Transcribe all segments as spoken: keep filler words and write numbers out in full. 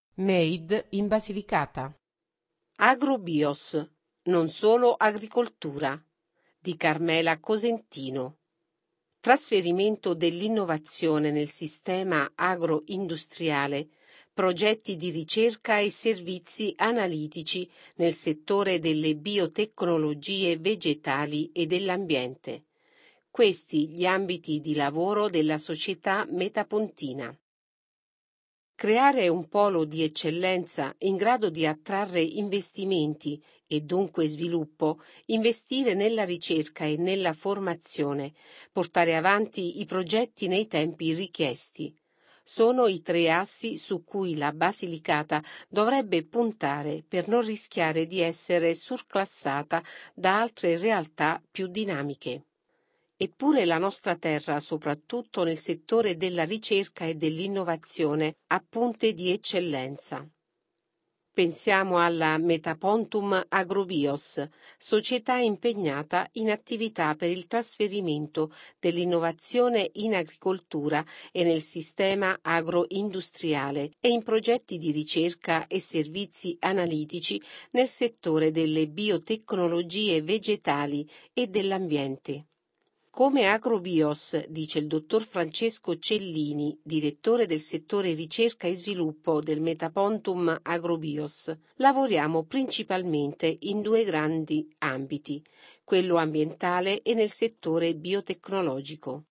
Made in Basilicata. Agrobios, non solo agricoltura, di Carmela Cosentino. Trasferimento dell'innovazione nel sistema agroindustriale, progetti di ricerca e servizi analitici nel settore delle biotecnologie vegetali e dell'ambiente. Questi gli ambiti di lavoro della società Metapontina. Creare un polo di eccellenza in grado di attrarre investimenti e dunque sviluppo, investire nella ricerca e nella formazione, portare avanti i progetti nei tempi richiesti. Sono i tre assi su cui la Basilicata dovrebbe puntare per non rischiare di essere surclassata da altre realtà più dinamiche. Eppure la nostra terra, soprattutto nel settore della ricerca e dell'innovazione, ha punte di eccellenza. Pensiamo alla Metapontum Agrobios, società impegnata in attività per il trasferimento dell'innovazione in agricoltura e nel sistema agroindustriale e in progetti di ricerca e servizi analitici nel settore delle biotecnologie vegetali e dell'ambiente. Come Agrobios, dice il dottor Francesco Cellini, direttore del settore ricerca e sviluppo del Metapontum Agrobios, lavoriamo principalmente in due grandi ambiti, quello ambientale e nel settore biotecnologico.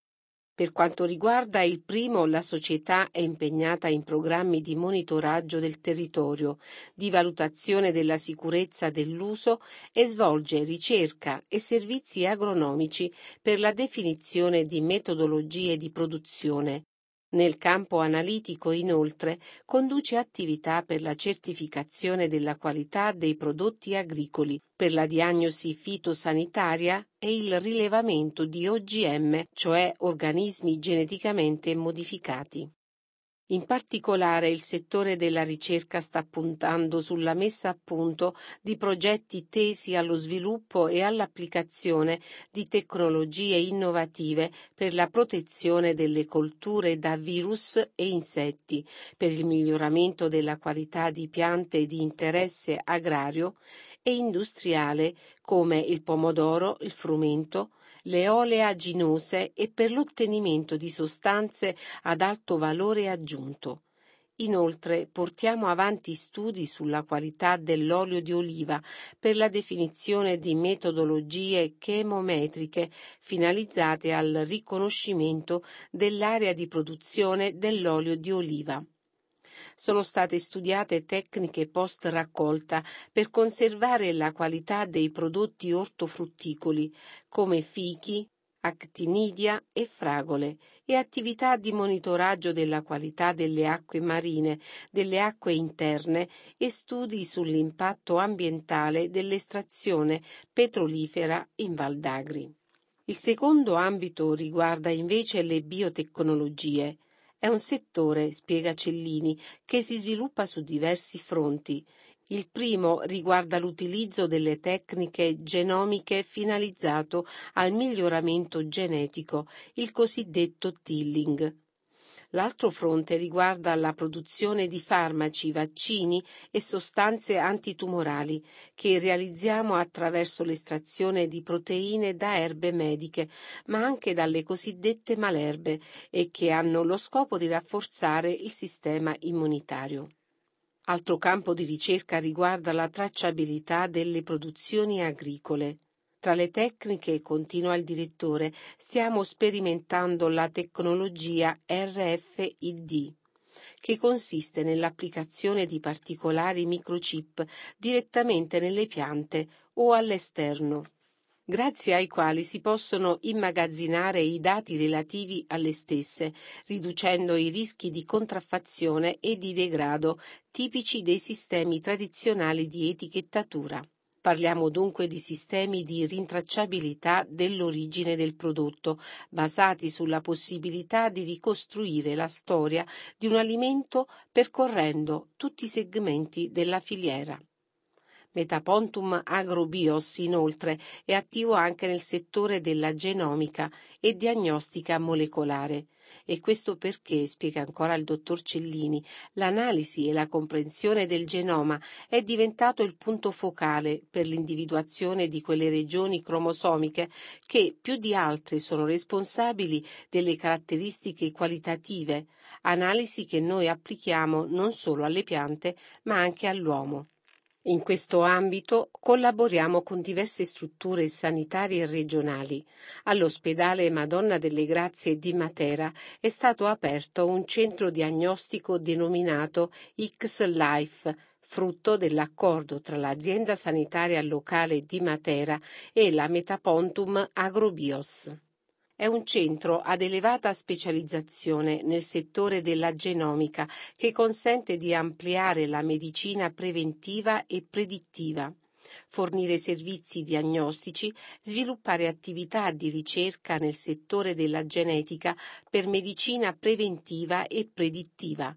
Per quanto riguarda il primo, la società è impegnata in programmi di monitoraggio del territorio, di valutazione della sicurezza dell'uso e svolge ricerca e servizi agronomici per la definizione di metodologie di produzione. Nel campo analitico, inoltre, conduce attività per la certificazione della qualità dei prodotti agricoli, per la diagnosi fitosanitaria e il rilevamento di O G M, cioè organismi geneticamente modificati. In particolare il settore della ricerca sta puntando sulla messa a punto di progetti tesi allo sviluppo e all'applicazione di tecnologie innovative per la protezione delle colture da virus e insetti, per il miglioramento della qualità di piante di interesse agrario e industriale come il pomodoro, il frumento, le oleaginose e per l'ottenimento di sostanze ad alto valore aggiunto. Inoltre portiamo avanti studi sulla qualità dell'olio di oliva per la definizione di metodologie chemometriche finalizzate al riconoscimento dell'area di produzione dell'olio di oliva. Sono state studiate tecniche post raccolta per conservare la qualità dei prodotti ortofrutticoli come fichi, actinidia e fragole e attività di monitoraggio della qualità delle acque marine, delle acque interne e studi sull'impatto ambientale dell'estrazione petrolifera in Val d'Agri. Il secondo ambito riguarda invece le biotecnologie. È un settore, spiega Cellini, che si sviluppa su diversi fronti. Il primo riguarda l'utilizzo delle tecniche genomiche finalizzato al miglioramento genetico, il cosiddetto tilling. L'altro fronte riguarda la produzione di farmaci, vaccini e sostanze antitumorali che realizziamo attraverso l'estrazione di proteine da erbe mediche, ma anche dalle cosiddette malerbe e che hanno lo scopo di rafforzare il sistema immunitario. Altro campo di ricerca riguarda la tracciabilità delle produzioni agricole. Tra le tecniche, continua il direttore, stiamo sperimentando la tecnologia R F I D, che consiste nell'applicazione di particolari microchip direttamente nelle piante o all'esterno, grazie ai quali si possono immagazzinare i dati relativi alle stesse, riducendo i rischi di contraffazione e di degrado tipici dei sistemi tradizionali di etichettatura. Parliamo dunque di sistemi di rintracciabilità dell'origine del prodotto, basati sulla possibilità di ricostruire la storia di un alimento percorrendo tutti i segmenti della filiera. Metapontum Agrobios, inoltre, è attivo anche nel settore della genomica e diagnostica molecolare. E questo perché, spiega ancora il dottor Cellini, l'analisi e la comprensione del genoma è diventato il punto focale per l'individuazione di quelle regioni cromosomiche che più di altre sono responsabili delle caratteristiche qualitative, analisi che noi applichiamo non solo alle piante ma anche all'uomo. In questo ambito collaboriamo con diverse strutture sanitarie regionali. All'ospedale Madonna delle Grazie di Matera è stato aperto un centro diagnostico denominato X-Life, frutto dell'accordo tra l'azienda sanitaria locale di Matera e la Metapontum Agrobios. È un centro ad elevata specializzazione nel settore della genomica che consente di ampliare la medicina preventiva e predittiva, fornire servizi diagnostici, sviluppare attività di ricerca nel settore della genetica per medicina preventiva e predittiva,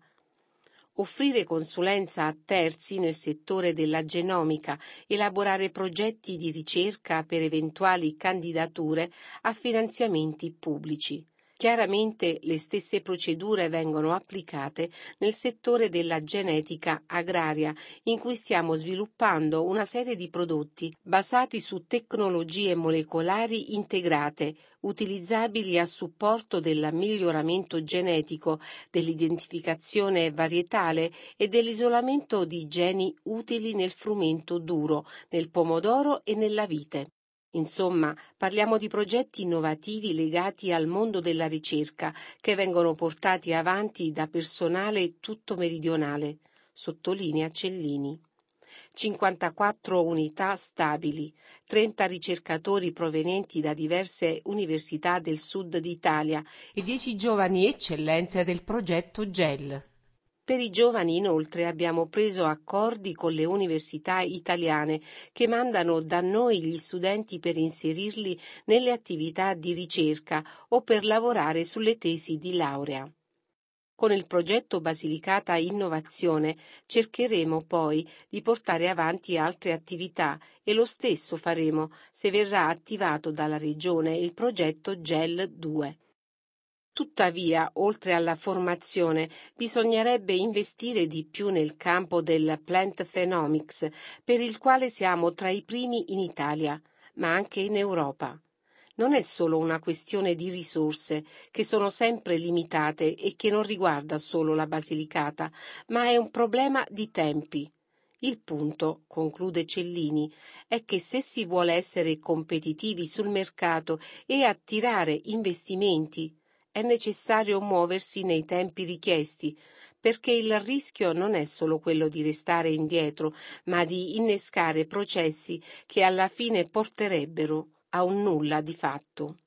offrire consulenza a terzi nel settore della genomica, elaborare progetti di ricerca per eventuali candidature a finanziamenti pubblici. Chiaramente le stesse procedure vengono applicate nel settore della genetica agraria, in cui stiamo sviluppando una serie di prodotti basati su tecnologie molecolari integrate, utilizzabili a supporto del miglioramento genetico, dell'identificazione varietale e dell'isolamento di geni utili nel frumento duro, nel pomodoro e nella vite. Insomma, parliamo di progetti innovativi legati al mondo della ricerca che vengono portati avanti da personale tutto meridionale, sottolinea Cellini. cinquantaquattro unità stabili, trenta ricercatori provenienti da diverse università del sud d'Italia e dieci giovani eccellenze del progetto GEL. Per i giovani, inoltre, abbiamo preso accordi con le università italiane che mandano da noi gli studenti per inserirli nelle attività di ricerca o per lavorare sulle tesi di laurea. Con il progetto Basilicata Innovazione cercheremo poi di portare avanti altre attività e lo stesso faremo se verrà attivato dalla Regione il progetto GEL due. Tuttavia, oltre alla formazione, bisognerebbe investire di più nel campo del plant phenomics, per il quale siamo tra i primi in Italia, ma anche in Europa. Non è solo una questione di risorse, che sono sempre limitate e che non riguarda solo la Basilicata, ma è un problema di tempi. Il punto, conclude Cellini, è che se si vuole essere competitivi sul mercato e attirare investimenti, è necessario muoversi nei tempi richiesti, perché il rischio non è solo quello di restare indietro, ma di innescare processi che alla fine porterebbero a un nulla di fatto.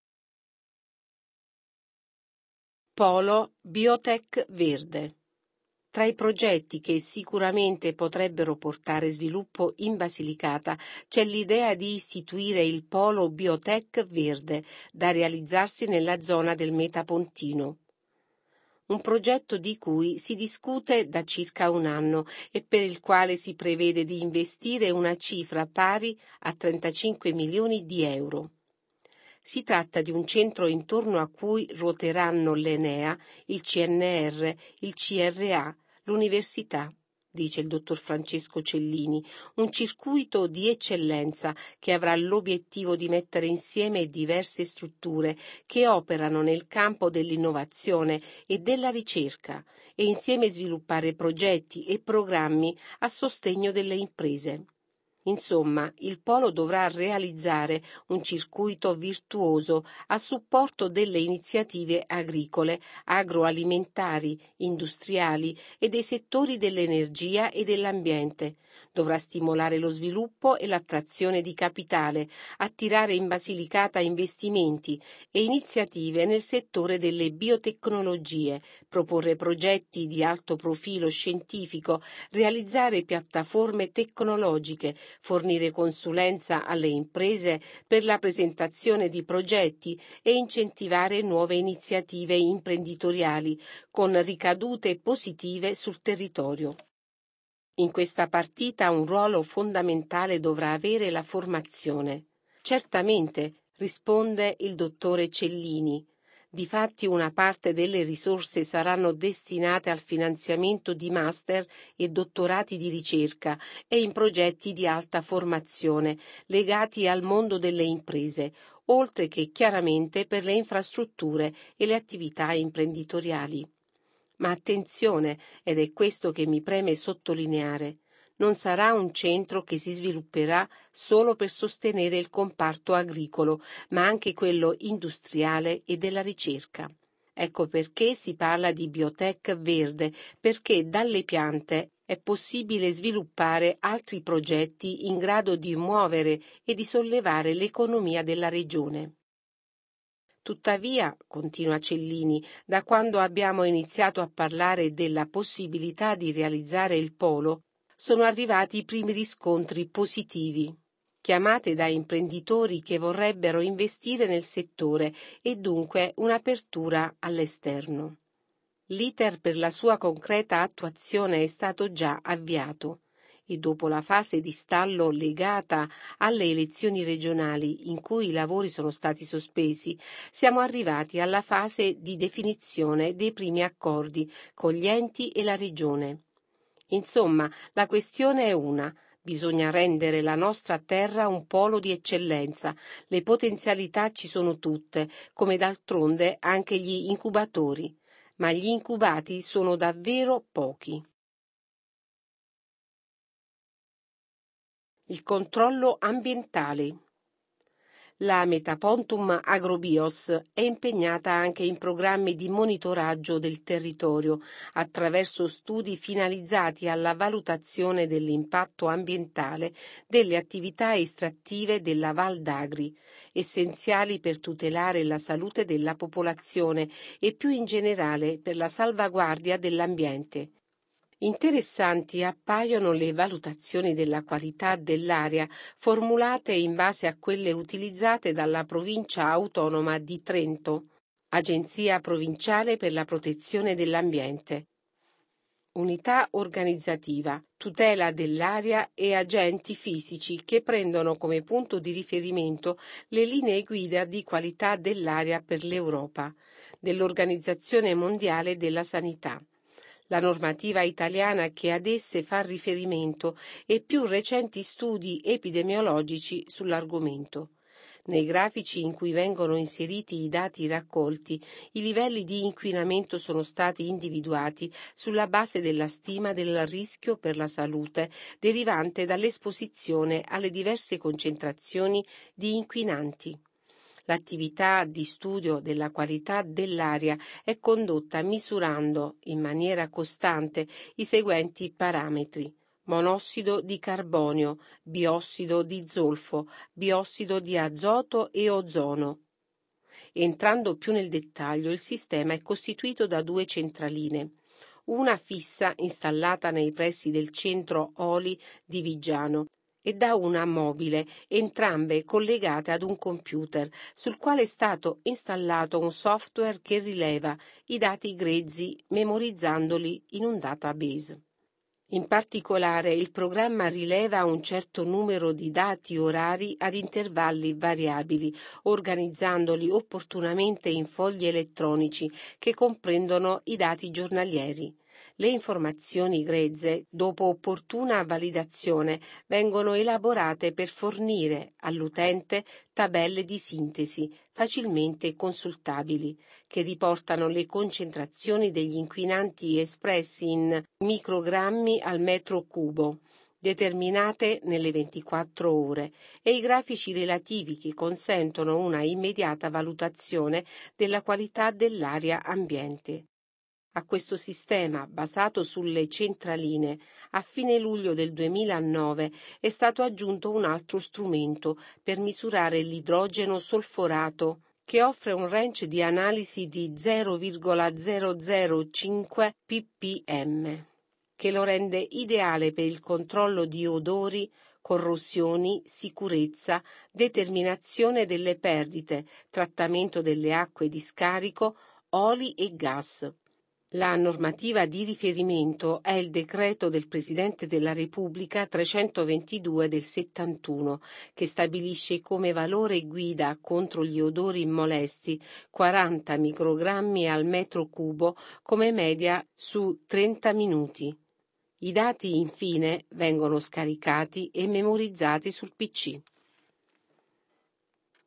Polo Biotech Verde. Tra i progetti che sicuramente potrebbero portare sviluppo in Basilicata c'è l'idea di istituire il Polo Biotech Verde, da realizzarsi nella zona del Metapontino. Un progetto di cui si discute da circa un anno e per il quale si prevede di investire una cifra pari a trentacinque milioni di euro. Si tratta di un centro intorno a cui ruoteranno l'Enea, il C N R, il C R A, l'università, dice il dottor Francesco Cellini, un circuito di eccellenza che avrà l'obiettivo di mettere insieme diverse strutture che operano nel campo dell'innovazione e della ricerca e insieme sviluppare progetti e programmi a sostegno delle imprese. Insomma, il Polo dovrà realizzare un circuito virtuoso a supporto delle iniziative agricole, agroalimentari, industriali e dei settori dell'energia e dell'ambiente. Dovrà stimolare lo sviluppo e l'attrazione di capitale, attirare in Basilicata investimenti e iniziative nel settore delle biotecnologie, proporre progetti di alto profilo scientifico, realizzare piattaforme tecnologiche, fornire consulenza alle imprese per la presentazione di progetti e incentivare nuove iniziative imprenditoriali con ricadute positive sul territorio. In questa partita un ruolo fondamentale dovrà avere la formazione. Certamente, risponde il dottore Cellini, Difatti una parte delle risorse saranno destinate al finanziamento di master e dottorati di ricerca e in progetti di alta formazione legati al mondo delle imprese, oltre che chiaramente per le infrastrutture e le attività imprenditoriali. Ma attenzione, ed è questo che mi preme sottolineare, non sarà un centro che si svilupperà solo per sostenere il comparto agricolo, ma anche quello industriale e della ricerca. Ecco perché si parla di biotech verde, perché dalle piante è possibile sviluppare altri progetti in grado di muovere e di sollevare l'economia della regione. Tuttavia, continua Cellini, da quando abbiamo iniziato a parlare della possibilità di realizzare il polo, sono arrivati i primi riscontri positivi, chiamate da imprenditori che vorrebbero investire nel settore e dunque un'apertura all'esterno. L'iter per la sua concreta attuazione è stato già avviato e dopo la fase di stallo legata alle elezioni regionali in cui i lavori sono stati sospesi, siamo arrivati alla fase di definizione dei primi accordi con gli enti e la regione. Insomma, la questione è una: bisogna rendere la nostra terra un polo di eccellenza. Le potenzialità ci sono tutte, come d'altronde anche gli incubatori, ma gli incubati sono davvero pochi. Il controllo ambientale. La Metapontum Agrobios è impegnata anche in programmi di monitoraggio del territorio attraverso studi finalizzati alla valutazione dell'impatto ambientale delle attività estrattive della Val d'Agri, essenziali per tutelare la salute della popolazione e più in generale per la salvaguardia dell'ambiente. Interessanti appaiono le valutazioni della qualità dell'aria formulate in base a quelle utilizzate dalla Provincia Autonoma di Trento, Agenzia Provinciale per la Protezione dell'Ambiente. Unità organizzativa, tutela dell'aria e agenti fisici che prendono come punto di riferimento le linee guida di qualità dell'aria per l'Europa, dell'Organizzazione Mondiale della Sanità, la normativa italiana che ad esse fa riferimento e più recenti studi epidemiologici sull'argomento. Nei grafici in cui vengono inseriti i dati raccolti, i livelli di inquinamento sono stati individuati sulla base della stima del rischio per la salute derivante dall'esposizione alle diverse concentrazioni di inquinanti. L'attività di studio della qualità dell'aria è condotta misurando in maniera costante i seguenti parametri: monossido di carbonio, biossido di zolfo, biossido di azoto e ozono. Entrando più nel dettaglio, il sistema è costituito da due centraline, una fissa installata nei pressi del centro Oli di Viggiano e da una mobile, entrambe collegate ad un computer sul quale è stato installato un software che rileva i dati grezzi memorizzandoli in un database. In particolare, il programma rileva un certo numero di dati orari ad intervalli variabili, organizzandoli opportunamente in fogli elettronici che comprendono i dati giornalieri. Le informazioni grezze, dopo opportuna validazione, vengono elaborate per fornire all'utente tabelle di sintesi facilmente consultabili, che riportano le concentrazioni degli inquinanti espressi in microgrammi al metro cubo, determinate nelle ventiquattro ore, e i grafici relativi che consentono una immediata valutazione della qualità dell'aria ambiente. A questo sistema, basato sulle centraline, a fine luglio del duemilanove è stato aggiunto un altro strumento per misurare l'idrogeno solforato, che offre un range di analisi di zero virgola zero zero cinque ppm, che lo rende ideale per il controllo di odori, corrosioni, sicurezza, determinazione delle perdite, trattamento delle acque di scarico, oli e gas. La normativa di riferimento è il decreto del Presidente della Repubblica trecentoventidue del settantuno, che stabilisce come valore guida contro gli odori molesti quaranta microgrammi al metro cubo come media su trenta minuti. I dati infine vengono scaricati e memorizzati sul P C.